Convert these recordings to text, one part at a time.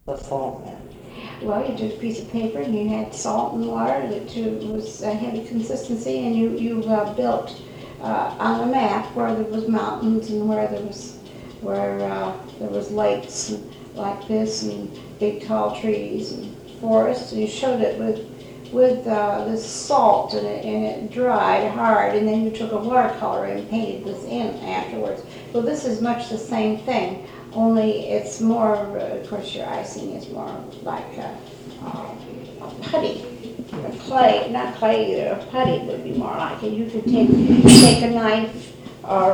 the salt man? Well, you took a piece of paper and you had salt and water that was a heavy consistency, and you built on a map where there was mountains and where there was lakes like this and big tall trees and forests. And you showed it with this salt, and it dried hard, and then you took a watercolor and painted this in afterwards. Well, this is much the same thing, only it's more, of course your icing is more like putty. Clay, not clay either, a putty would be more like it. You could take a knife or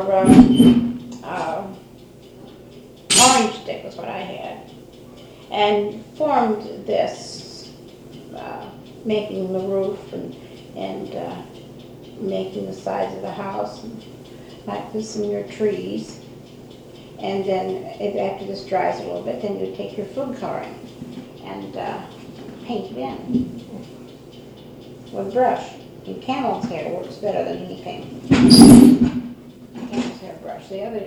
orange stick was what I had, and formed this, making the roof and making the sides of the house, and like this in your trees. And then after this dries a little bit, then you take your food coloring and paint it in with a brush. And camel's hair works better than anything. Camel's hair brush. The other,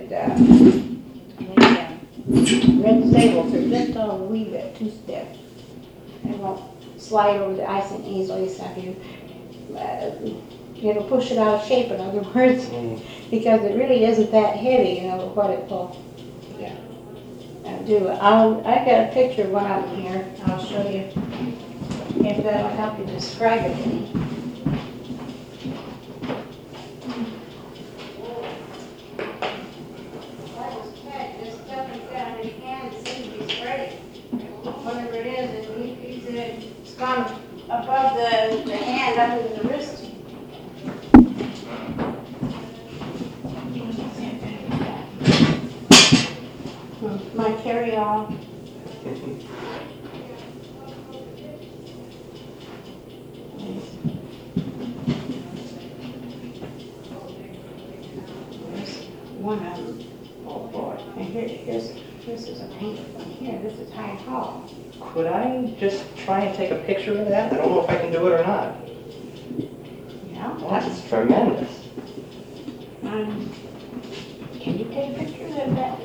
red sables are just a wee bit too stiff. It won't slide over the icing easily, so it'll push it out of shape, in other words, because it really isn't that heavy, what it will do. I've got a picture of one of them here. I'll show you if that'll help you describe it any. Whatever it is, it's gone above the hand, under the wrist. My carry-all. There's one of them. Oh boy. And this is a painted one here. This is Hyde Hall. Could I just try and take a picture of that? I don't know if I can do it or not. Yeah. Oh, that's tremendous. Can you take pictures of that?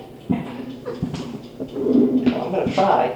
Well, I'm going to try.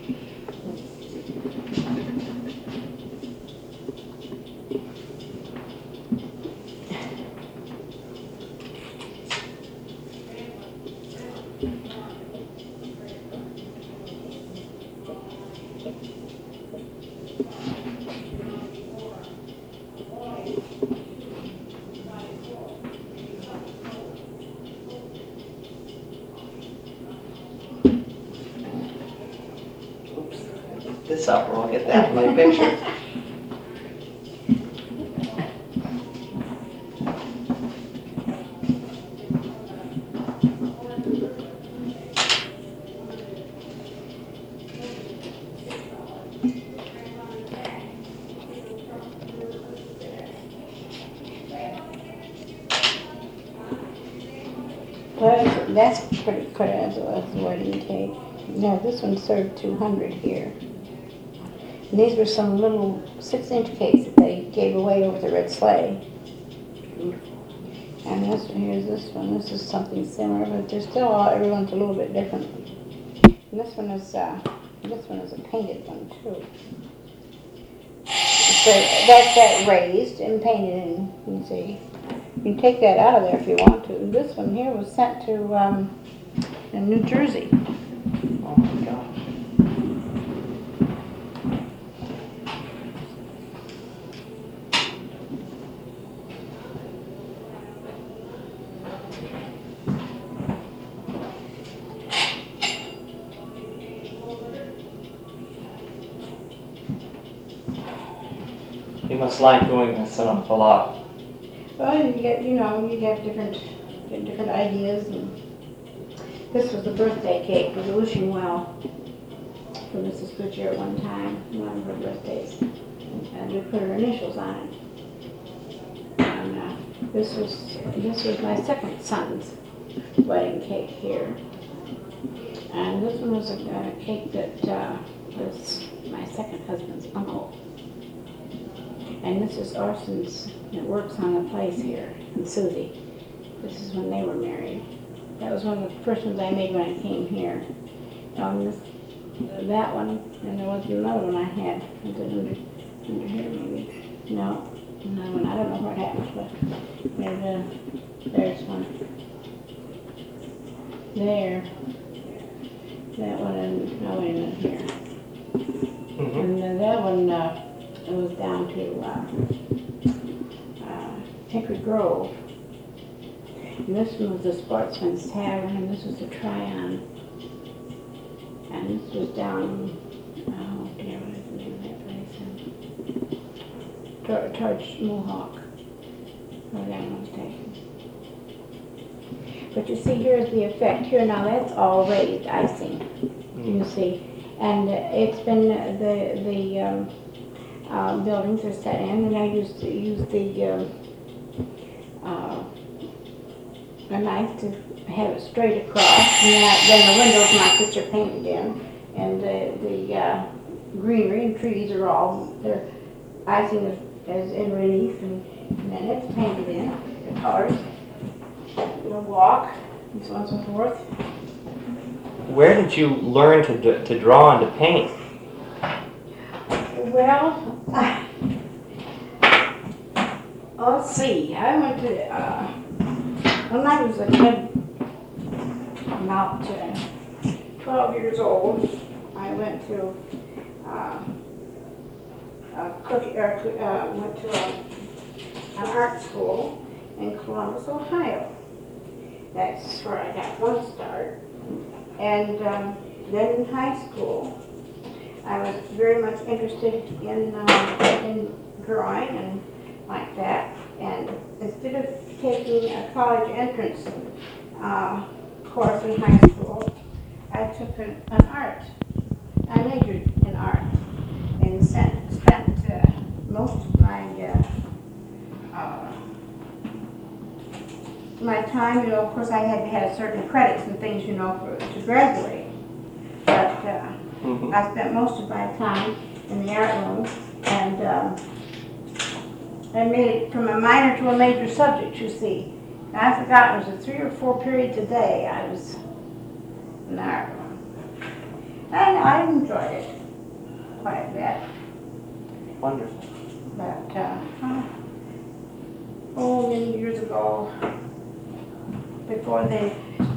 This up, or I'll get that in my picture. Well, that's pretty clear as a wedding cake. No, this one served 200 here. And these were some little 6-inch cakes that they gave away over the Red Sleigh. And here's this one. This is something similar, but they're still everyone's a little bit different. And this one is a painted one too. So that's that raised and painted in. You can see. You can take that out of there if you want to. This one here was sent to New Jersey. Oh my gosh. You must like doing this an awful lot. Well, you get different ideas. And this was the birthday cake for the wishing well for Mrs. Goodyear at one time, one of her birthdays. And we put her initials on it. And this was my second son's wedding cake here. And this one was a cake that was my second husband's uncle. And this is Orson's, that works on the place here, and Susie. This is when they were married. That was one of the first ones I made when I came here. that one, and there was another one I had. Was it under here maybe? No, another one. I don't know what happened, but there's one. There. That one, and no, wait a minute here. Mhm. And then that one goes down to Hickory Grove. And this one was the Sportsman's Tavern, and this was the Tryon. And this was down, oh dear, what is the name of that place? Towards Mohawk, where that one was taken. But you see, here's the effect here. Now that's all raised icing, you see. And it's been, the buildings are set in, and I used to use a knife to have it straight across, and then the windows my sister painted in, and the greenery and trees are all, their icing is in relief, and then it's painted in, the colors, the walk, and so on and so forth. Where did you learn to draw and to paint? Well, let's see, I went to, when I was a kid, about 12 years old, I went to went to an art school in Columbus, Ohio. That's where I got one start. And then in high school, I was very much interested in drawing and like that. And instead of taking a college entrance course in high school, I took an art. I majored in art and spent most of my time, you know, of course I had to have certain credits and things, you know, to graduate. But I spent most of my time in the art room, and I made it from a minor to a major subject, you see. And I forgot, it was a 3 or 4 periods a day I was in the art room. And I enjoyed it quite a bit. Wonderful. But, many years ago, before the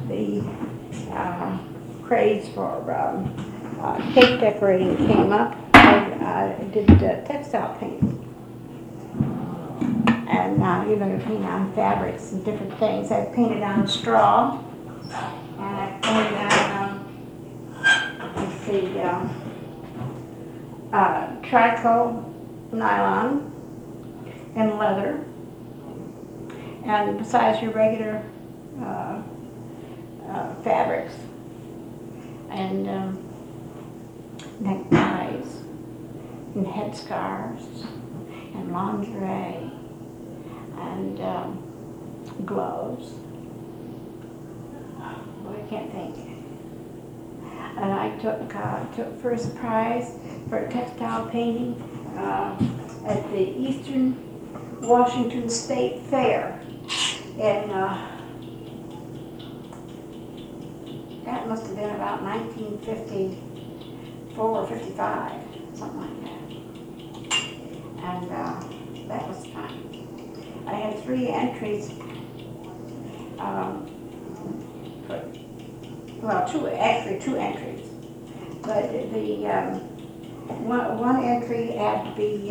craze for cake decorating came up, I did textile painting. And you know, you paint on fabrics and different things. I painted on straw, and I painted on trico nylon and leather, and besides your regular fabrics, and neckties and headscarves and lingerie and gloves. Well, I can't think. And I took first prize for textile painting at the Eastern Washington State Fair, and that must have been about 1954 or 55, something like that. And that was fun. I had 3 entries, two entries, but the one entry had to be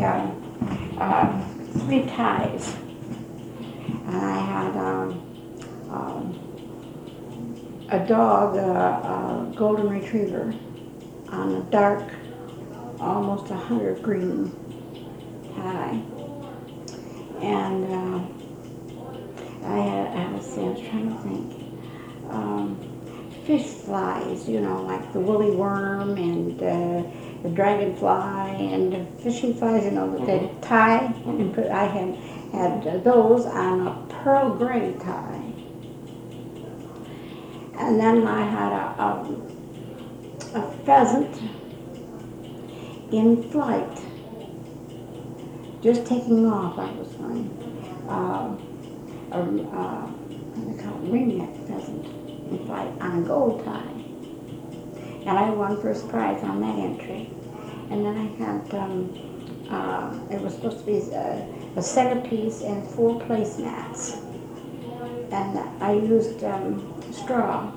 3 ties, and I had a dog, a golden retriever, on a dark, almost 100 green tie. And let's see, I was trying to think. Fish flies, you know, like the woolly worm and the dragonfly and the fishing flies, you know, that they tie. And I had those on a pearl gray tie. And then I had a pheasant in flight, just taking off. I was flying. What do they call it? Ringneck pheasant in flight on a gold tie. and I won first prize on that entry. And then I had, it was supposed to be a centerpiece and 4 placemats. And I used straw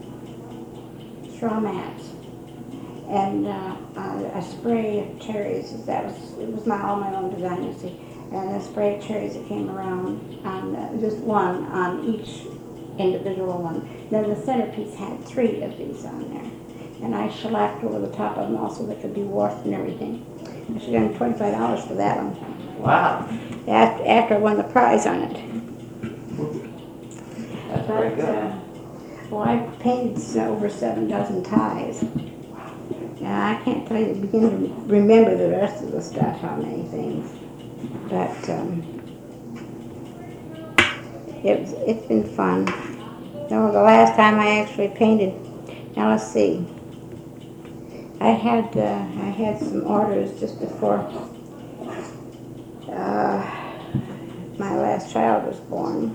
mats, and a spray of cherries. It was not all my own design, you see. And a spray of cherries that came around on just one on each individual one. Then the centerpiece had 3 of these on there. And I shellacked over the top of them all so they could be washed and everything. I should have gotten $25 for that one. Wow. After I won the prize on it. That's very good. Well, I painted over 7 dozen ties. And I can't begin to remember the rest of the stuff, how many things. But it's been fun. No, the last time I actually painted, now let's see. I had some orders just before my last child was born,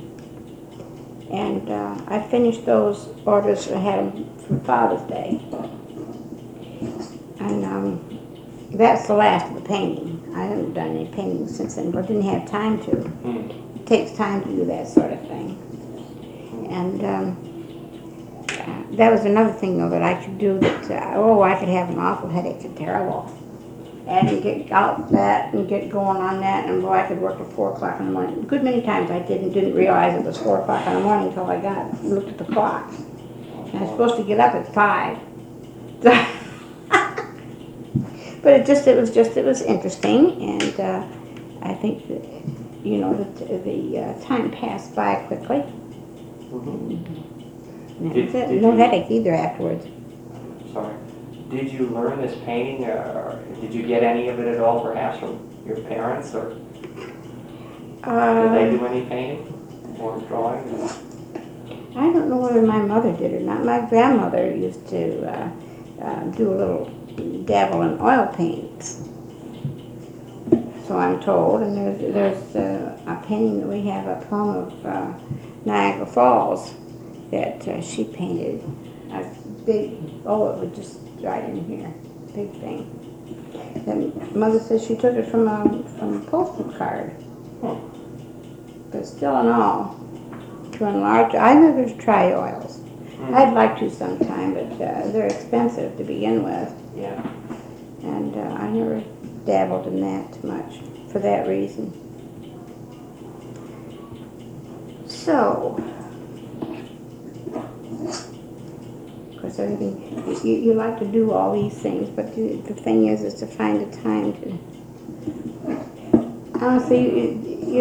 and I finished those orders. I had them for Father's Day, and that's the last of the painting. I haven't done any painting since then, but I didn't have time to. It takes time to do that sort of thing, and that was another thing though that I could do. That I could have an awful headache, terrible. And get out that and get going on that, and boy, I could work till 4 o'clock in the morning. A good many times I didn't realize it was 4 o'clock in the morning until I looked at the clock. And I was supposed to get up at 5. But it was interesting, and I think that, the time passed by quickly. And that was it. No headache either afterwards. Sorry. Did you learn this painting, or did you get any of it at all, perhaps from your parents, or did they do any painting or drawing? I don't know whether my mother did or not. My grandmother used to do a little dabble in oil paints, so I'm told. And there's a painting that we have, a poem of Niagara Falls that she painted. A big, it was just right in here, big thing. And Mother says she took it from a postal card. But still in all, to enlarge, I never tried oils. I'd like to sometime, but they're expensive to begin with. Yeah. And I never dabbled in that too much for that reason. So, of course, everything, you like to do all these things, but the thing is to find the time to. Honestly,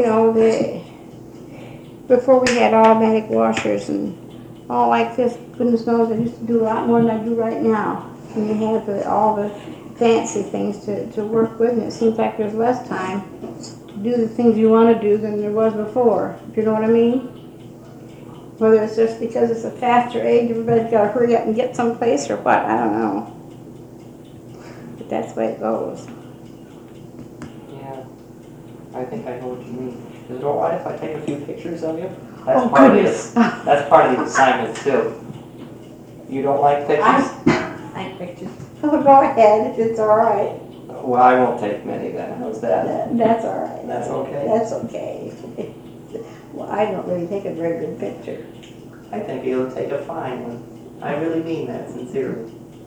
before we had automatic washers and all like this, goodness knows I used to do a lot more than I do right now. And you have all the fancy things to work with, and it seems like there's less time to do the things you want to do than there was before. Do you know what I mean? Whether it's just because it's a faster age, everybody's got to hurry up and get someplace, or what, I don't know. But that's the way it goes. Yeah, I think I know what you mean. Is it all right if I take a few pictures of you? Oh, goodness. That's part of the assignment, too. You don't like pictures? I like pictures. Oh, go ahead, it's all right. Well, I won't take many then. How's that? That's all right. That's okay? That's okay. Well, I don't really take a very good picture. I think you'll take a fine one. I really mean that sincerely.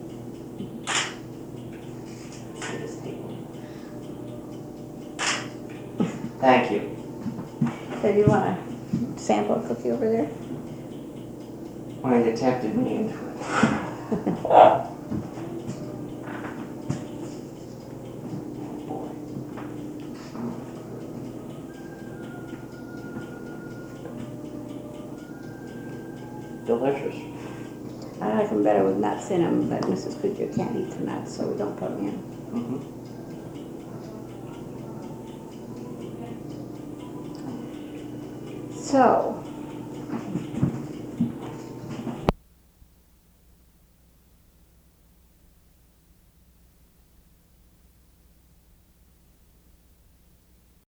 I just take one. Thank you. So do you want to sample a cookie over there? Well, you tempted me into it. Delicious. I like them better with nuts in them, but Mrs. Goodyear can't eat the nuts, so we don't put them in. So,